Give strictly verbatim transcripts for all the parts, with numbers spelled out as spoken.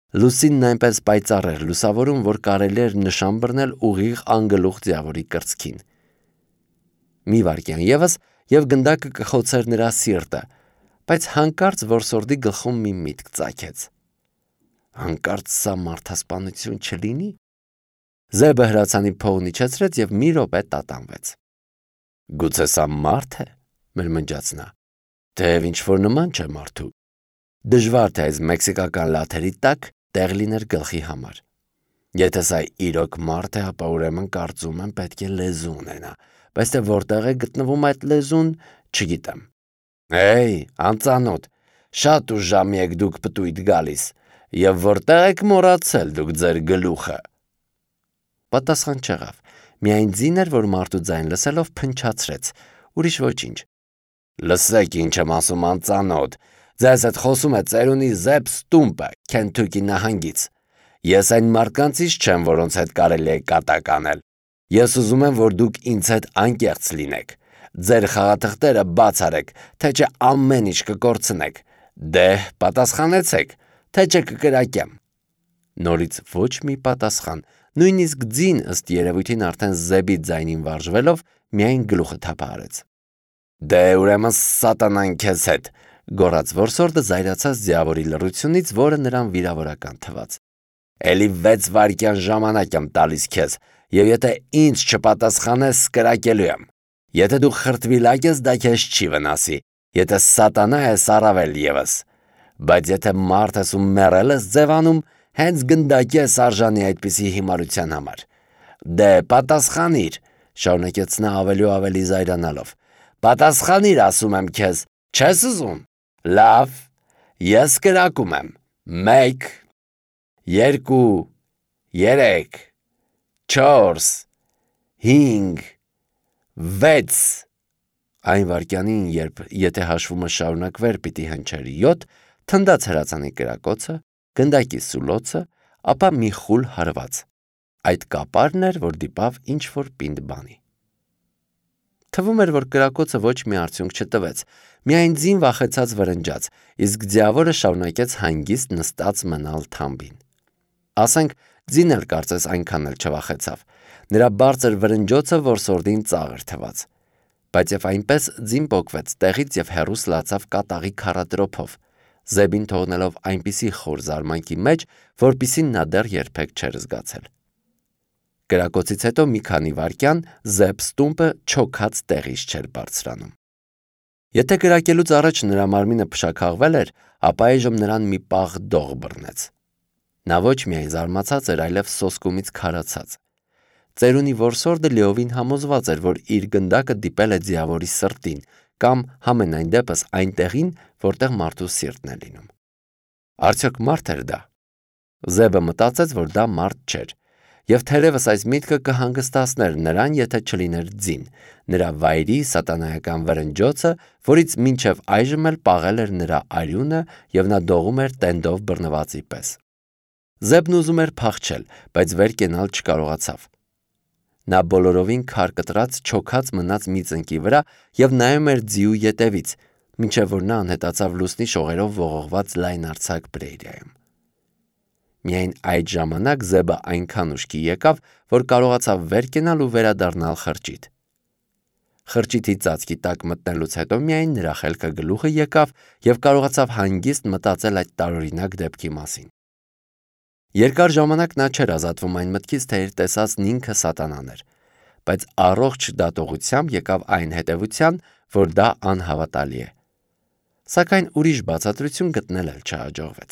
Լուսինն այնպես պայծառ էր լուսավորում, որ կարելի էր նշան բռնել ուղիղ անգլուխ ձիավորի կրծքին։ Մի վայրկյան ևս, եւ գնդակը կխոցեր նրա սիրտը, բայց հանկարծ որսորդի գլխում մի միտք ծագեց։ Հանկարծ սա մարդասպանություն չլինի։ Զեբը հրացանի փողն իջեցրեց եւ մի րոպե տատանվեց։ Գուցե սա մարդ է, մրմնջաց նա։ Թեև ինչ-որ նման չէ մարդու։ Դժվար թե այս մեքսիկական լաթերի տակ տեղ լիներ գլխի համար։ Եթե սա իրոք մարդ է, ապա ուրեմն կարծում եմ պետք է լեզու ունենա, բայց թե որտեղ է գտնվում այդ լեզուն, չգիտեմ։ Էй, անծանոթ, շատ ուժամի եք դուք պտույտ գալիս, եւ որտեղ եք մոռացել դուք ձեր գլուխը։ Պատասխան չեղավ։ Միայն ձին էր, որ մարդու ձայն լսելով փնչացրեց, ուրիշ ոչինչ։ Լսեք, ինչ եմ ասում, անծանոթ, ձեզ հետ խոսում է ծերունի Զեբ Ստումպը, Քենթուքի նահանգից։ Ես այն մարդկանցից չեմ, որոնց հետ կարելի է կատակ անել։ Ես ուզում եմ, որ դուք ինձ հետ անկեղծ լինեք։ Ձեր խաղաթղթերը բաց արեք, թե չէ ամեն ինչ կկորցնեք։ Դե, պատասխանեցեք, թե չէ կկրակեմ։ Նորից ոչ մի պատասխան, նույնիսկ ձին ըստ երևույթին արդեն Զեբի ձայնին վարժվելով, միայն գլուխը թափահարեց։ Դե ուրեմն սատանան քեզ հետ, գոռաց որսորդը զայրացած ձիավորի լռությունից, որը նրան վիրավորական թվաց։ Էլի վեց վայրկյան ժամանակ եմ տալիս քեզ, եւ եթե ինձ չպատասխանես, կրակելու եմ։ Եթե դու խրտվիլակ ես, դա քեզ չի վնասի, եթե սատանա ես, առավել ևս։ Բայց եթե մարդ ես ու մեռել ես ձևանում, հենց գնդակի ես արժանի այդպիսի հիմարության համար։ Դե պատասխանիր, շարունակեց նա ավելի ու ավելի զայրանալով։ Պատասխանիր, ասում եմ քեզ, չես ուզում։ Լավ, ես կրակում եմ։ Մեկ, երկու, երեք, չորս, հինգ, վեց։ Այն վայրկյանին, երբ եթե հաշվումը շարունակվեր, պիտի հնչեր յոթ, թնդաց հրացանի կրակոցը, գնդակի սուլոցը, ապա մի խուլ հարված։ Այդ կապարն էր, որ դիպավ ինչ-որ պինդ բանի։ Թվում էր, որ կրակոցը ոչ մի արդյունք չտվեց, միայն ձին վախեցած վրնջաց, իսկ ձիավորը շարունակեց հանգիստ նստած մնալ թամբին։ Ասենք, ձին էլ կարծես այնքան էլ չվախեցավ։ Նրա բարձր վրնջոցը որսորդին ծաղր թվաց։ Բայց եւ այնպես ձին պոկվեց տեղից եւ հեռու սլացավ կատաղի քառատրոփով, Զեբին թողնելով այնպիսի խոր զարմանքի մեջ, որպիսին նա դեռ երբեք չէր զգացել։ Կրակոցից հետո մի քանի վայրկյան Զեբ Ստումպը չոքած տեղից չէր բարձրանում։ Եթե կրակելուց առաջ նրա մարմինը փշաքաղվել էր, ապա այժմ նրան մի պաղ դող բռնեց։ Նա ոչ միայն զարմացած էր, այլև սոսկումից քարացած։ Ծերունի որսորդը լիովին համոզված էր, որ իր գնդակը դիպել է ձիավորի սրտին կամ համենայն դեպս այն տեղին, որտեղ մարդու սիրտն է լինում։ Արդյոք մարդ էր դա։ Զեբը մտածեց, որ դա մարդ չէր, եւ թերևս այս միտքը կհանգստացներ նրան, եթե չլիներ ձին, նրա վայրի սատանայական վրնջոցը, որից մինչև այժմ էլ պաղել էր նրա արյունը եւ նա դողում էր տենդով բռնվածի պես։ Զեբն ուզում էր փախչել, բայց վեր կենալ չկարողացավ։ Նա բոլորովին քար կտրած, չոքած մնաց մի ծնկի վրա եւ նայում էր ձիու ետևից, մինչեւ որ նա անհետացավ լուսնի շողերով ողողված լայնարձակ պրերիայում։ Միայն այդ ժամանակ Զեբը այնքան ուշքի եկավ, որ կարողացավ վեր կենալ ու վերադառնալ խրճիթ։ Խրճիթի ծածկի տակ մտնելուց հետո միայն նրա խելքը գլուխը եկավ եւ կարողացավ հանգիստ մտածել այդ տարօրինակ դեպքի մասին։ Երկար ժամանակ նա չէր ազատվում այն մտքից, թե իր տեսածն ինքը սատանան էր, բայց առողջ դատողությամբ եկավ այն հետևության, որ դա անհավատալի է։ Սակայն ուրիշ բացատրություն գտնել էլ չհաջողվեց։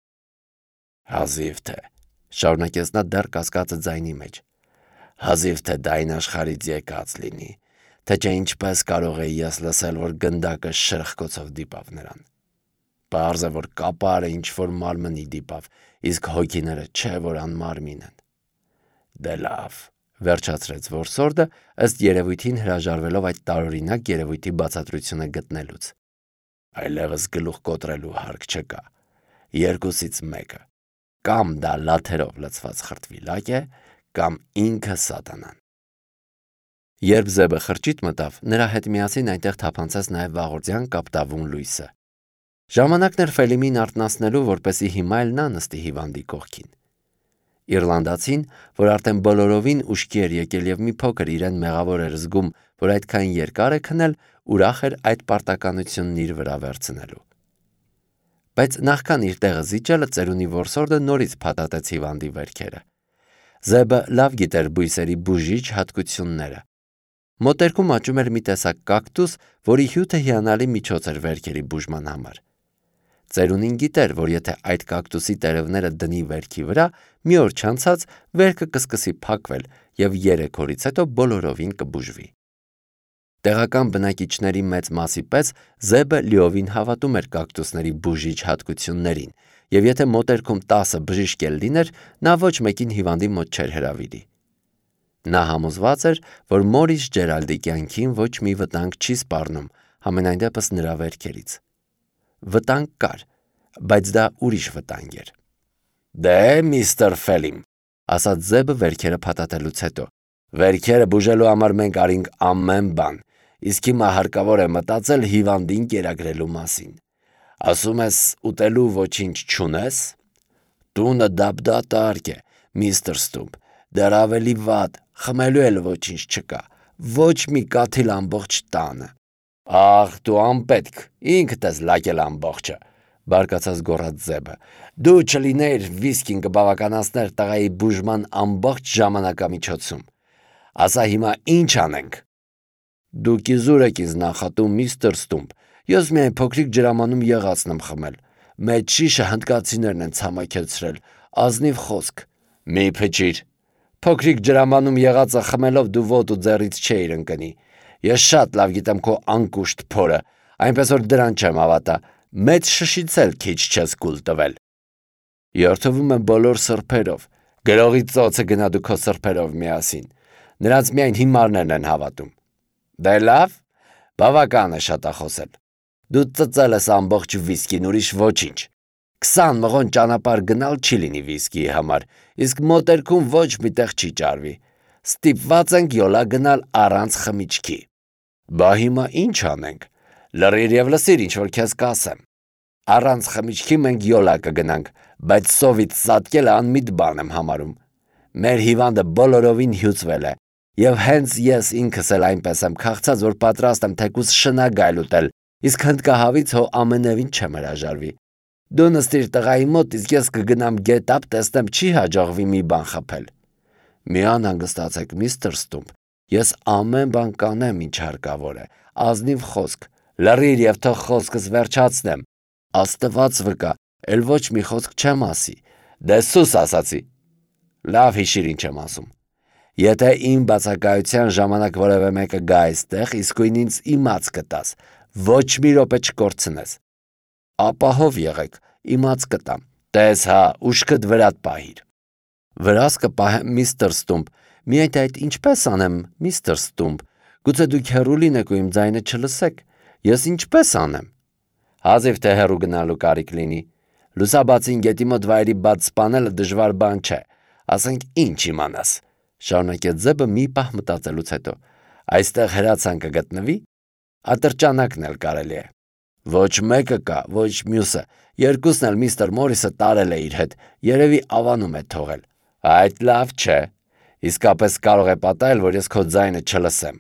Հազիվ թե, շարունակեց նա դեռ կասկածը ձայնի մեջ, հազիվ թե դա այն աշխարհից եկած լինի, թե չէ ինչպես կարող էի ես լսել, որ գնդակը շրխկոցով դիպավ նրան։ Պարզ է, որ կապարը ինչ-որ մարմնի դիպավ, իսկ հոգիները չէ, որ անմարմին են։ Դե լավ, վերջացրեց որսորդը, ըստ երևույթին հրաժարվելով այդ տարօրինակ երևույթի բացատրությունը գտնելուց։ Այլևս գլուխ կոտրելու հարկ չկա։ Երկուսից մեկը։ Կամ դա լաթերով լցված խրտվիլակ է, կամ ինքը սատանան։ Երբ Զեբը խրճիթ մտավ, նրա հետ միասին այնտեղ թափանցեց նաև վաղորդյան կապտավուն լույսը։ Ժամանակն էր Ֆելիմին արթնացնելու, որպեսզի հիմա էլ նա նստի հիվանդի կողքին։ Իռլանդացին, որ արդեն բոլորովին ուշքի էր եկել եւ մի փոքր իրեն մեղավոր էր զգում, որ այդքան երկար է քնել, ուրախ էր այդ պարտականությունն իր վրա վերցնելու։ Բայց նախքան իր տեղը զիջելը ծերունի որսորդը նորից փաթաթեց հիվանդի վերքերը։ Զեբը լավ գիտեր բույսերի բուժիչ հատկությունները։ Մոտերքում աճում էր մի տեսակ կակտուս, որի հյութը հիանալի միջոց էր վերքերի բուժման համար։ Ծերունին գիտեր, որ եթե այդ կակտուսի տերևները դնի վերքի վրա, մի օր չանցած վերքը կսկսի փակվել եւ երեք օրից հետո բոլորովին կբուժվի։ Տեղական բնակիչների մեծ մասի պես Զեբը լիովին հավատում էր կակտուսների բուժիչ հատկություններին, եւ եթե մոտերքում տասը բժիշկ էլ լիներ, նա ոչ մեկին հիվանդի մոտ չէր հրավիրի։ Նա համոզված էր, որ Մորիս Ջերալդի կյանքին ոչ մի վտանգ չի սպառնում, համենայն դեպս նրա վերքերից։ Վտանգ կար, բայց դա ուրիշ վտանգ էր։ Դե, միստր Ֆելիմ, ասաց Զեբը վերքերը փաթաթելուց հետո, վերքերը բուժելու համար մենք արինք ամեն բան, իսկ հիմա հարկավոր է մտածել հիվանդին կերակրելու մասին։ Ասում ես ուտելու ոչինչ չունես։ Տունը դափդատարկ է, միստր Ստումպ, դեռ ավելի վատ, խմելու էլ ոչինչ չկա, ոչ մի կաթիլ ամբողջ տանը։ Ախ, դու անպետք, ինքդ ես լակել ամբողջը, բարկացած գոռաց Զեբը։ Դու չլիներ վիսկին կբավականացներ տղայի բուժման ամբողջ ժամանակամիջոցում։ Ասա հիմա ինչ անենք։ Դուք իզուր եք ինձ նախատում, միստր Ստումպ, ես միայն փոքրիկ ջրամանում եղածն եմ խմել։ Մեծ շիշը հնդկացիներն են ցամաքեցրել, ազնիվ խոսք։ Մի փչիր։ Փոքրիկ ջրամանում եղածը խմելով դու ոտու ձեռից չէիր ընկնի։ Ես շատ լավ գիտեմ քո անկուշտ փորը, այնպես որ դրան չեմ հավատա, մեծ շշից էլ քիչ չես կուլ տվել։ Երթվում եմ բոլոր սրբերով, գրողի ծոցը գնա դու քո սրբերով միասին, նրանց միայն հիմարներն են հավատում։ Դե լավ, բավական է շատախոսել։ Դու ծծել ես ամբողջ վիսկին, ուրիշ ոչինչ։ Քսան մղոն ճանապարհ գնալ չի լինի վիսկիի համար, իսկ մոտերքում ոչ մի տեղ չի ճարվի։ Ստիպված ենք յոլա գնալ առանց խմիչքի։ Բա հիմա ինչ անենք։ Լռիր եւ լսիր, ինչ որ քեզ կասեմ։ Առանց խմիչքի մենք յոլա կգնանք, բայց սովից սատկելը անմիտ բան եմ համարում։ Մեր հիվանդը բոլորովին հյուծվել է, եւ հենց ես ինքս էլ այնպես եմ քաղցած, որ պատրաստ եմ թեկուզ շնագայլ ուտել, իսկ հնդկահավից հո ամենևին չեմ հրաժարվի։ Դու նստիր տղայի մոտ, իսկ ես կգնամ գետապ, տեսնեմ չի հաջողվի մի բան խփել։ Մի անհանգստացեք, միստր Ստումպ, ես ամեն բան կանեմ, ինչ հարկավոր է, ազնիվ խոսք, լռիր եւ թող խոսքս վերջացնեմ։ Աստված վկա, էլ ոչ մի խոսք չեմ ասի։ Դե սուս ասացի։ Լավ հիշիր ինչ եմ ասում։ Եթե իմ բացակայության ժամանակ որևէ մեկը գա այստեղ, իսկույն ինձ իմաց կտաս, ոչ մի րոպե չկորցնես։ Ապահով եղեք, իմաց կտամ, տես հա, ուշքդ վրատ պահիր։ Վրաս կպահեմ, միստր Ստումպ, միայն այդ ինչպես անեմ, միստր Ստումպ, գուցե դուք հեռու լինեք ու իմ ձայնը չլսեք, ես ինչպես անեմ։ Հազիվ թե հեռու գնալու կարիք լինի, լուսաբացին գետի մոտ վայրի բաց սպանելը դժվար բան չէ, ասենք ինչ իմանաս, շարունակեց Զեբը մի պահ մտածելուց հետո, այստեղ հրացան կգտնվի, ատրճանակն էլ կարելի է։ Ոչ մեկը կա, ոչ մյուսը, երկուսն էլ միստր Մորիսը տարել է իր հետ, երևի ավանում է թողել։ Այդ լավ չէ, իսկապես կարող է պատահել, որ ես քո ձայնը չլսեմ։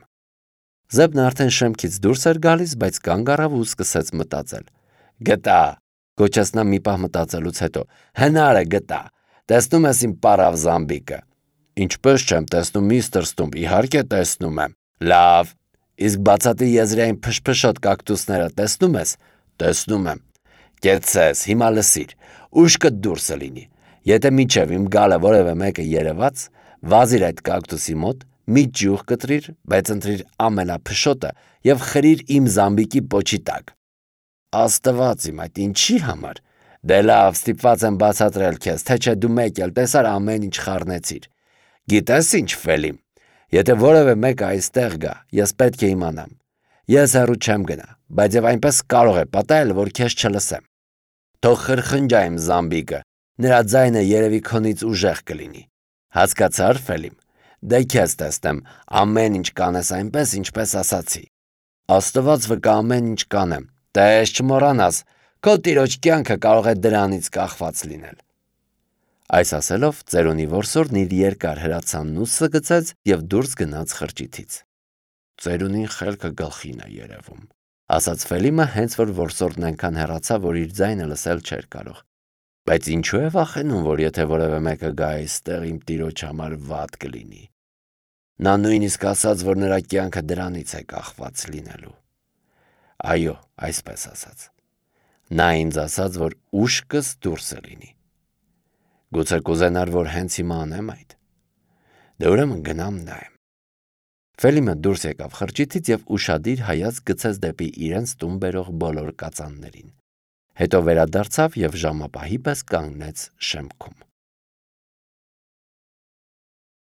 Զեբն արդեն շեմքից դուրս էր գալիս, բայց կանգ առավ ու սկսեց մտածել։ Գտա, գոչեց նա մի պահ մտածելուց հետո, հնարը գտա, տեսնում ես իմ պարավ զամբիկը։ Ինչպես չեմ տեսնում, միստր Ստումպ, իհարկե տեսնում եմ։ Լավ, իսկ բացատի եզրային փշփշոտ կակտուսները տեսնում ես։ Տեսնում եմ։ Կեցես, հիմա լսիր, ուշքդ դուրսը լինի։ Եթե միջև իմ գալը որևէ մեկը երևաց, վազիր այդ կակտուսի մոտ, մի ջուղ կտրիր, բայց ընտրիր ամենափշոտը եւ խրիր իմ զամբիկի պոչի տակ։ Աստված իմ, այդ ինչի համար։ Դե լավ, ստիպված եմ բացատրել քեզ, թե չէ դու մեկ էլ տեսար ամեն ինչ խառնեցիր։ Գիտես ինչ, Ֆելիմ, եթե որևէ մեկը այստեղ գա, ես պետք է իմանամ։ Ես հեռու չեմ գնա, բայց եւ այնպես կարող է պատահել, որ քեզ չլսեմ։ Թող խրխնջա իմ զամբիկը, նրա ձայնը երևի քոնից ուժեղ կլինի։ Հասկացար, Ֆելիմ։ Դե քեզ տեսնեմ, ամեն ինչ կանես այնպես, ինչպես ասացի։ Աստված վկա ամեն ինչ կանեմ։ Տես չմոռանաս, Քո տիրոջ կյանքը կարող է դրանից կախված լինել։ Այս ասելով ծերունի որսորդն իր երկար հրացանն ուսը գցեց և դուրս գնաց խրճիթից։ Ծերունին խելքը գլխին է երևում, ասաց Ֆելիմը, հենց որ որսորդն այնքան հեռացավ, որ իր ձայնը լսել չէր կարող։ Բայց ինչու է վախենում, որ եթե որևէ մեկը գա այստեղ, իմ տիրոջ համար վատ կլինի։ Նա նույնիսկ ասաց, որ նրա կյանքը դրանից է կախված լինելու։ Այո, այսպես ասաց։ Նա ինձ ասաց, որ ուշքս դուրս է լինի։ Գուցե կուզենար, որ հենց հիմա անեմ այդ։ Դե ուրեմն գնամ նայեմ։ Ֆելիմը դուրս եկավ խրճիթից և ուշադիր հայացք գցեց դեպի իրենց տուն բերող բոլոր կածաններին։ Հետո վերադարձավ և ժամապահի պես կանգնեց շեմքում։